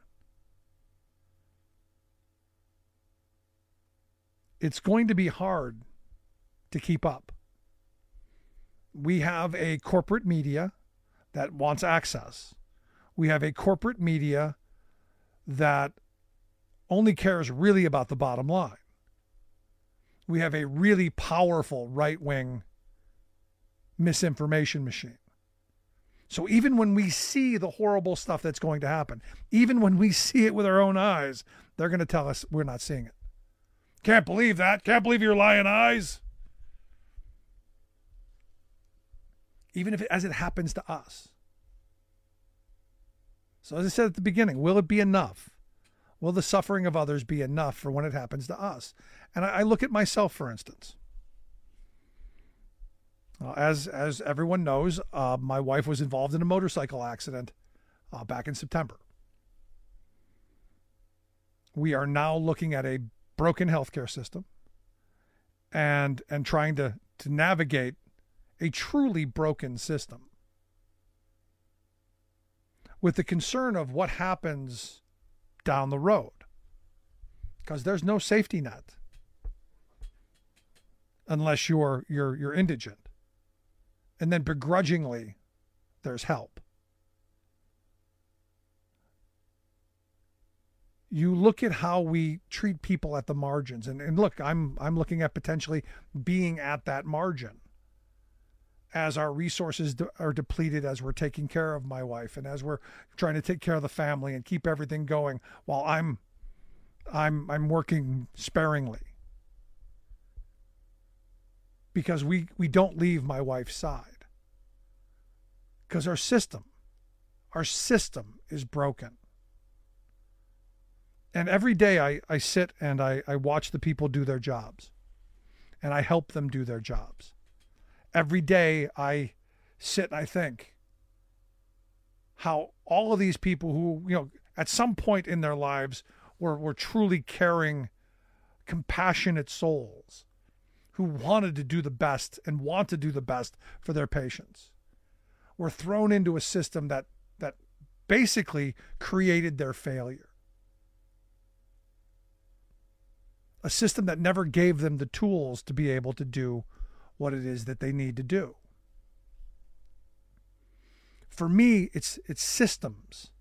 It's going to be hard to keep up. We have a corporate media that wants access. We have a corporate media that only cares really about the bottom line. We have a really powerful right-wing misinformation machine. So even when we see the horrible stuff that's going to happen, even when we see it with our own eyes, they're going to tell us we're not seeing it. Can't believe that. Can't believe your lying eyes. Even if as it happens to us. So as I said at the beginning, will it be enough? Will the suffering of others be enough for when it happens to us? And I look at myself, for instance. As everyone knows, my wife was involved in a motorcycle accident back in September. We are now looking at a broken healthcare system and trying to navigate a truly broken system with the concern of what happens down the road, because there's no safety net unless you're indigent. And then begrudgingly, there's help. You look at how we treat people at the margins. And look, I'm looking at potentially being at that margin as our resources are depleted, as we're taking care of my wife and as we're trying to take care of the family and keep everything going while I'm working sparingly. Because we don't leave my wife's side. Because our system is broken. And every day I sit and I watch the people do their jobs. And I help them do their jobs. Every day I sit and I think how all of these people who, at some point in their lives were truly caring, compassionate souls who wanted to do the best and want to do the best for their patients, were thrown into a system that basically created their failure. a system that never gave them the tools to be able to do what it is that they need to do. For me, it's systems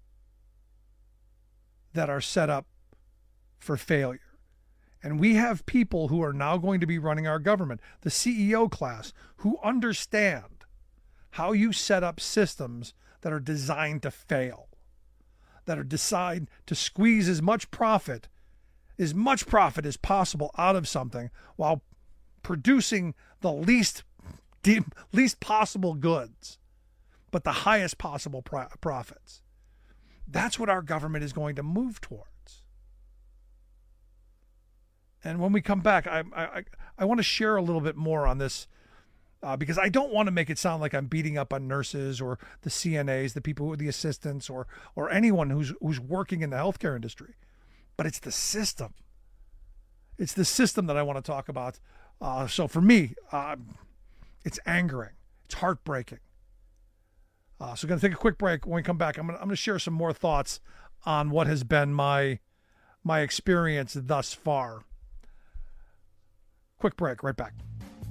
that are set up for failure. And we have people who are now going to be running our government, the CEO class, who understand how you set up systems that are designed to fail, that are designed to squeeze as much profit as possible out of something while producing the least possible goods, but the highest possible profits. That's what our government is going to move towards. And when we come back, I want to share a little bit more on this because I don't want to make it sound like I'm beating up on nurses or the CNAs, the people who are the assistants, or anyone who's working in the healthcare industry. But it's the system. It's the system that I want to talk about. So for me, it's angering. It's heartbreaking. So we're going to take a quick break. When we come back, I'm going to share some more thoughts on what has been my experience thus far. Quick break, right back.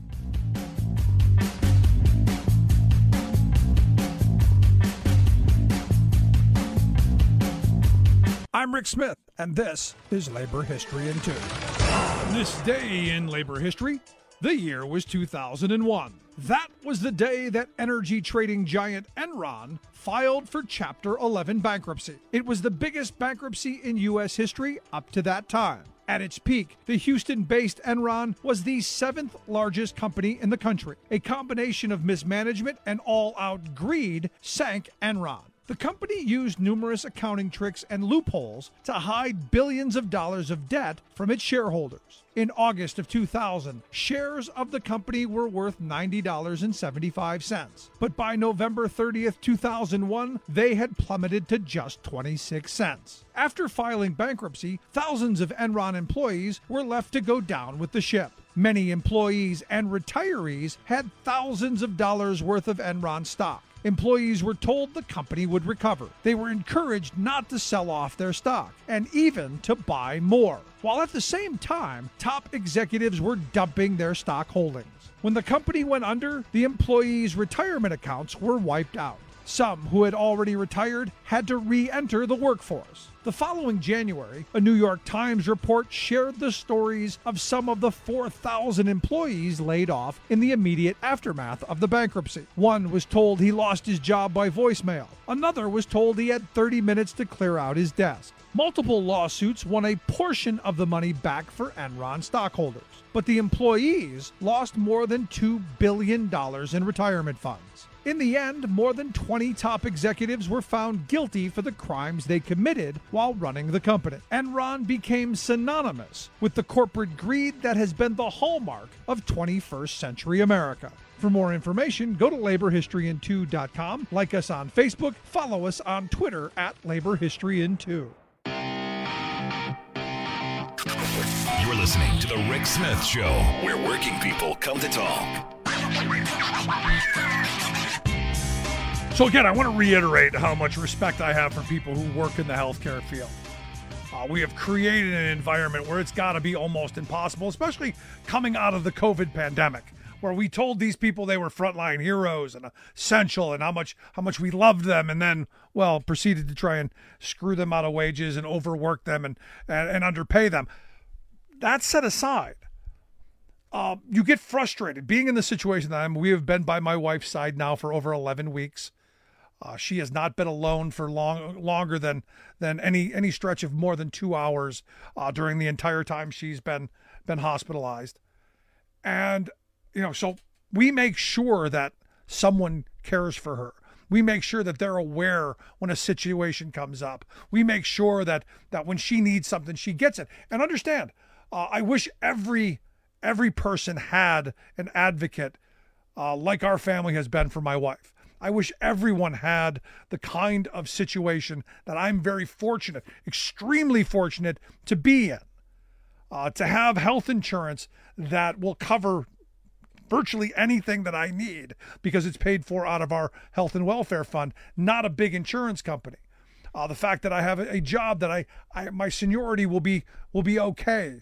I'm Rick Smith, and this is Labor History in 2. This day in labor history, the year was 2001. That was the day that energy trading giant Enron filed for Chapter 11 bankruptcy. It was the biggest bankruptcy in U.S. history up to that time. At its peak, the Houston-based Enron was the 7th largest company in the country. A combination of mismanagement and all-out greed sank Enron. The company used numerous accounting tricks and loopholes to hide billions of dollars of debt from its shareholders. In August of 2000, shares of the company were worth $90.75. But by November 30th, 2001, they had plummeted to just 26 cents. After filing bankruptcy, thousands of Enron employees were left to go down with the ship. Many employees and retirees had thousands of dollars worth of Enron stock. Employees were told the company would recover. They were encouraged not to sell off their stock and even to buy more, while at the same time, top executives were dumping their stock holdings. When the company went under, the employees' retirement accounts were wiped out. Some who had already retired had to re-enter the workforce. The following January, a New York Times report shared the stories of some of the 4,000 employees laid off in the immediate aftermath of the bankruptcy. One was told he lost his job by voicemail. Another was told he had 30 minutes to clear out his desk. Multiple lawsuits won a portion of the money back for Enron stockholders, but the employees lost more than $2 billion in retirement funds. In the end, more than 20 top executives were found guilty for the crimes they committed while running the company. Enron became synonymous with the corporate greed that has been the hallmark of 21st century America. For more information, go to laborhistoryin2.com, like us on Facebook, follow us on Twitter at laborhistoryin2. You're listening to The Rick Smith Show, where working people come to talk. So again, I want to reiterate how much respect I have for people who work in the healthcare field. We have created an environment where it's got to be almost impossible, especially coming out of the COVID pandemic, where we told these people they were frontline heroes and essential and how much we loved them, and then, well, proceeded to try and screw them out of wages and overwork them and underpay them. That set aside, you get frustrated. Being in the situation that we have been by my wife's side now for over 11 weeks. She has not been alone for longer than any stretch of more than 2 hours during the entire time she's been hospitalized. And, so we make sure that someone cares for her. We make sure that they're aware when a situation comes up. We make sure that when she needs something, she gets it. And understand, I wish every person had an advocate like our family has been for my wife. I wish everyone had the kind of situation that I'm very fortunate, extremely fortunate to be in, to have health insurance that will cover virtually anything that I need because it's paid for out of our health and welfare fund, not a big insurance company. The fact that I have a job that my seniority will be okay.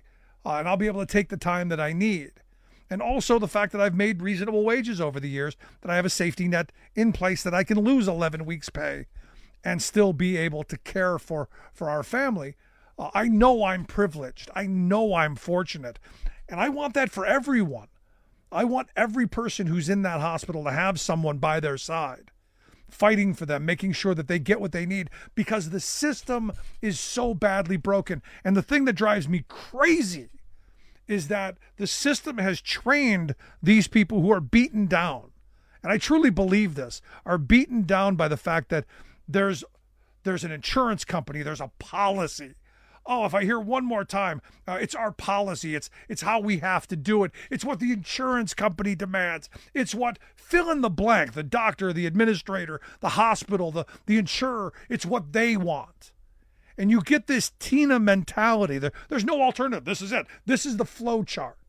and I'll be able to take the time that I need. And also the fact that I've made reasonable wages over the years, that I have a safety net in place that I can lose 11 weeks' pay and still be able to care for our family. I know I'm privileged. I know I'm fortunate. And I want that for everyone. I want every person who's in that hospital to have someone by their side, fighting for them, making sure that they get what they need, because the system is so badly broken. And the thing that drives me crazy is that the system has trained these people who are beaten down, and I truly believe this, are beaten down by the fact that there's an insurance company, there's a policy. Oh, if I hear one more time, it's our policy, it's how we have to do it, it's what the insurance company demands, it's what fill in the blank, the doctor, the administrator, the hospital, the insurer, it's what they want. And you get this Tina mentality. There's no alternative. This is it. This is the flow chart.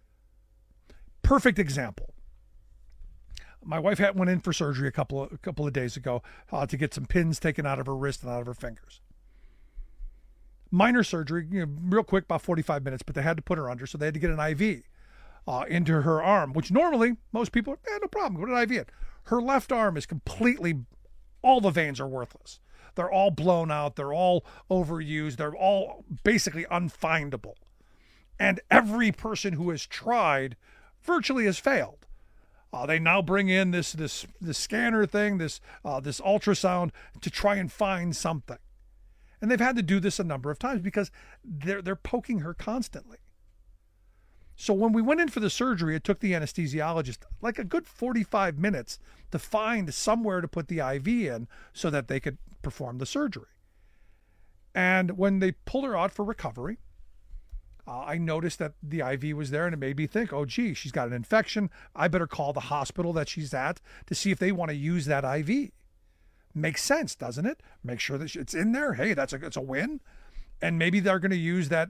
Perfect example. My wife went in for surgery a couple of days ago to get some pins taken out of her wrist and out of her fingers. Minor surgery, real quick, about 45 minutes, but they had to put her under, so they had to get an IV into her arm, which normally most people, no problem, put an IV in. Her left arm is completely, all the veins are worthless. They're all blown out. They're all overused. They're all basically unfindable. And every person who has tried virtually has failed. They now bring in this scanner thing, this ultrasound to try and find something. And they've had to do this a number of times because they're poking her constantly. So when we went in for the surgery, it took the anesthesiologist like a good 45 minutes to find somewhere to put the IV in so that they could perform the surgery. And when they pulled her out for recovery, I noticed that the IV was there, and it made me think, oh, gee, she's got an infection. I better call the hospital that she's at to see if they want to use that IV. Makes sense, doesn't it? Make sure that it's in there. Hey, it's a win. And maybe they're going to use that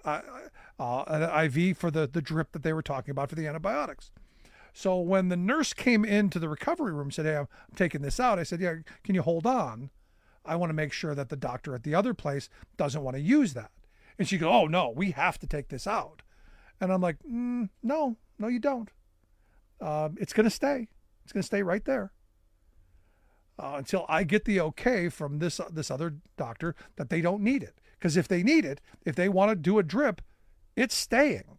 IV for the drip that they were talking about for the antibiotics. So when the nurse came into the recovery room and said, hey, I'm taking this out, I said, yeah, can you hold on? I want to make sure that the doctor at the other place doesn't want to use that. And she goes, oh, no, we have to take this out. And I'm like, no, you don't. It's going to stay. It's going to stay right there. Until I get the okay from this other doctor that they don't need it. Because if they need it, if they want to do a drip, it's staying.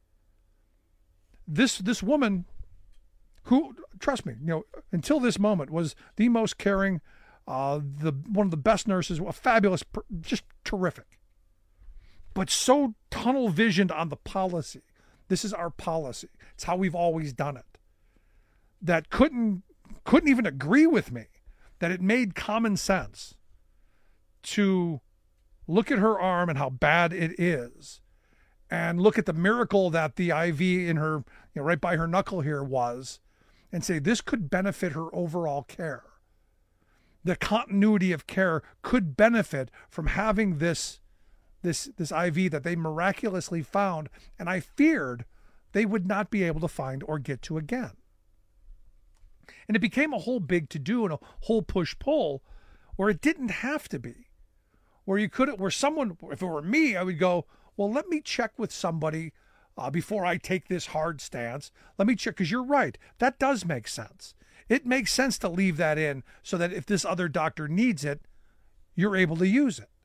This woman, who, trust me, until this moment was the most caring, one of the best nurses, a fabulous, just terrific. But so tunnel visioned on the policy. This is our policy. It's how we've always done it. That couldn't even agree with me that it made common sense to look at her arm and how bad it is, and look at the miracle that the IV in her, right by her knuckle here was, and say this could benefit her overall care. The continuity of care could benefit from having this IV that they miraculously found, and I feared they would not be able to find or get to again. And it became a whole big to-do and a whole push-pull where it didn't have to be. Where someone, if it were me, I would go, well, let me check with somebody before I take this hard stance. Let me check, because you're right. That does make sense. It makes sense to leave that in so that if this other doctor needs it, you're able to use it.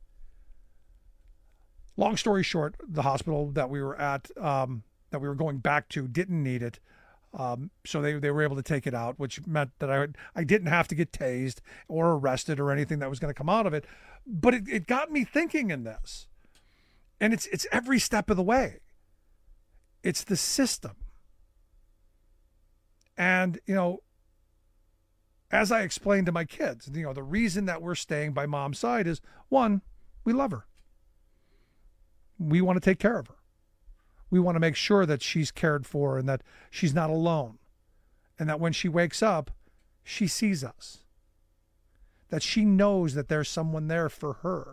Long story short, the hospital that we were at, that we were going back to, didn't need it. So they were able to take it out, which meant that I didn't have to get tased or arrested or anything that was going to come out of it. But it got me thinking in this. And it's every step of the way. It's the system. And, as I explained to my kids, the reason that we're staying by mom's side is, one, we love her. We want to take care of her. We want to make sure that she's cared for and that she's not alone. And that when she wakes up, she sees us. That she knows that there's someone there for her.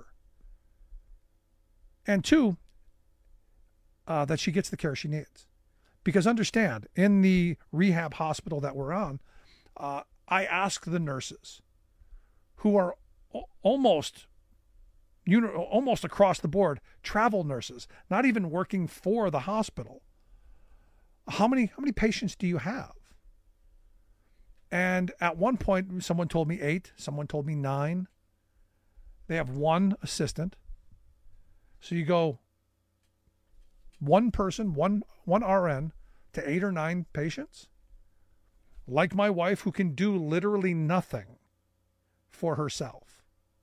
And two, that she gets the care she needs. Because understand, in the rehab hospital that we're on, I ask the nurses, who are almost almost across the board, travel nurses, not even working for the hospital. How many patients do you have? And at one point, someone told me 8, someone told me 9. They have one assistant. So you go one person, one RN to 8 or 9 patients. Like my wife, who can do literally nothing for herself.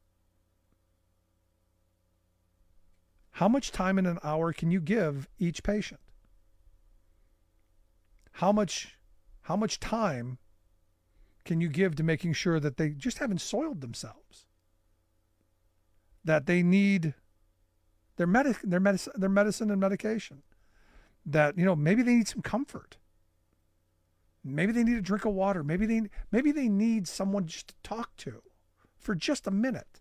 How much time in an hour can you give each patient? How much time can you give to making sure that they just haven't soiled themselves? That they need their medicine and medication. That, maybe they need some comfort. Maybe they need a drink of water. Maybe they need someone just to talk to for just a minute.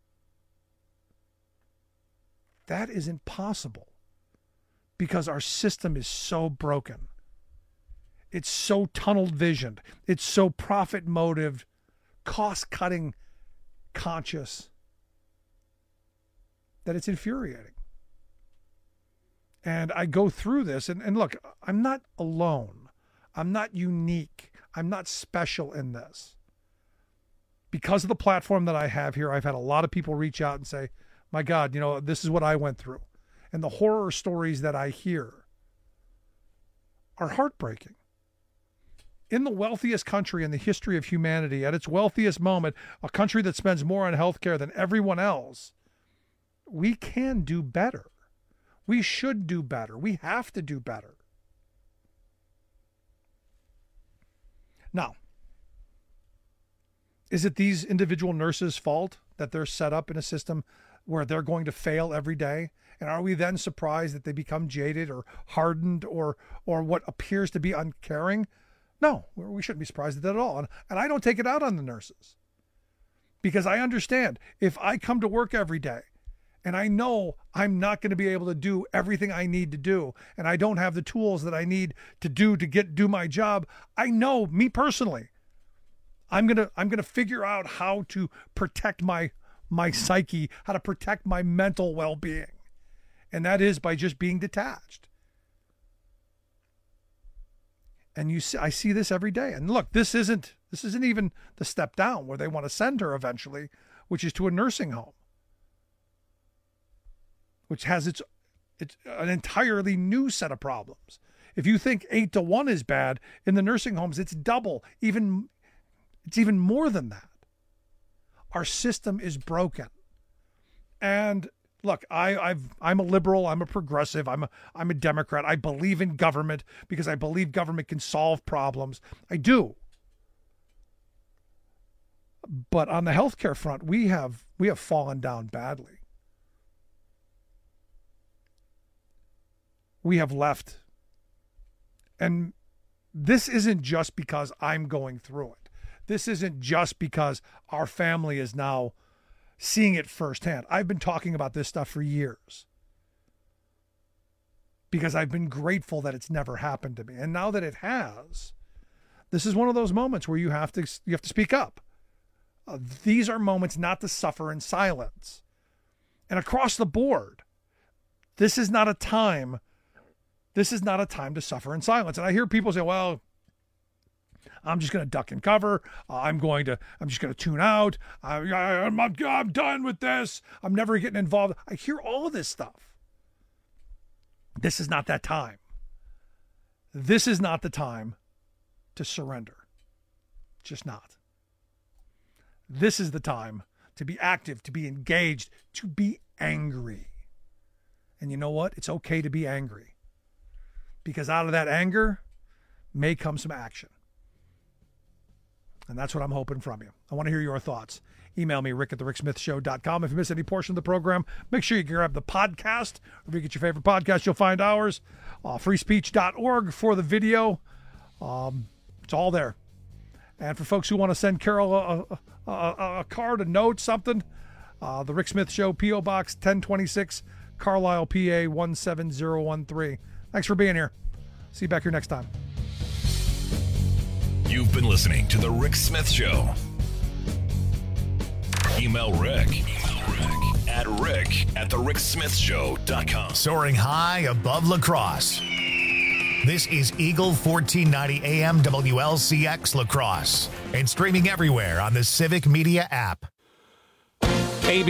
That is impossible because our system is so broken. It's so tunnel visioned. It's so profit motive, cost-cutting conscious that it's infuriating. And I go through this, and look, I'm not alone. I'm not unique. I'm not special in this. Because of the platform that I have here, I've had a lot of people reach out and say, my God, this is what I went through. And the horror stories that I hear are heartbreaking. In the wealthiest country in the history of humanity, at its wealthiest moment, a country that spends more on healthcare than everyone else, we can do better. We should do better. We have to do better. Now, is it these individual nurses' fault that they're set up in a system where they're going to fail every day? And are we then surprised that they become jaded or hardened or what appears to be uncaring? No, we shouldn't be surprised at that at all. And I don't take it out on the nurses because I understand if I come to work every day and I know I'm not going to be able to do everything I need to do, and I don't have the tools that I need to do my job, I know, me personally, I'm gonna figure out how to protect my psyche, how to protect my mental well-being, and that is by just being detached. And I see this every day. And look, this isn't even the step down where they want to send her eventually, which is to a nursing home, which has its an entirely new set of problems. If you think 8-1 is bad, in the nursing homes, it's double, it's even more than that. Our system is broken. And look, I'm a liberal, I'm a progressive, I'm a Democrat. I believe in government because I believe government can solve problems. I do. But on the healthcare front, we have fallen down badly. We have left. And this isn't just because I'm going through it. This isn't just because our family is now seeing it firsthand. I've been talking about this stuff for years because I've been grateful that it's never happened to me. And now that it has, this is one of those moments where you have to speak up. These are moments not to suffer in silence. And across the board, this is not a time to suffer in silence. And I hear people say, well, I'm just going to duck and cover. I'm just going to tune out. I'm done with this. I'm never getting involved. I hear all of this stuff. This is not that time. This is not the time to surrender. Just not. This is the time to be active, to be engaged, to be angry. And you know what? It's okay to be angry. Because out of that anger may come some action. And that's what I'm hoping from you. I want to hear your thoughts. Email me, rick@thericksmithshow.com. If you miss any portion of the program, make sure you grab the podcast. If you get your favorite podcast, you'll find ours. Freespeech.org for the video. It's all there. And for folks who want to send Carol a card, a note, something, the Rick Smith Show, P.O. Box 1026, Carlisle, PA 17013. Thanks for being here. See you back here next time. You've been listening to The Rick Smith Show. Email Rick Rick at thericksmithshow.com. Soaring high above La Crosse. This is Eagle 1490 AM WLCX La Crosse and streaming everywhere on the Civic Media app.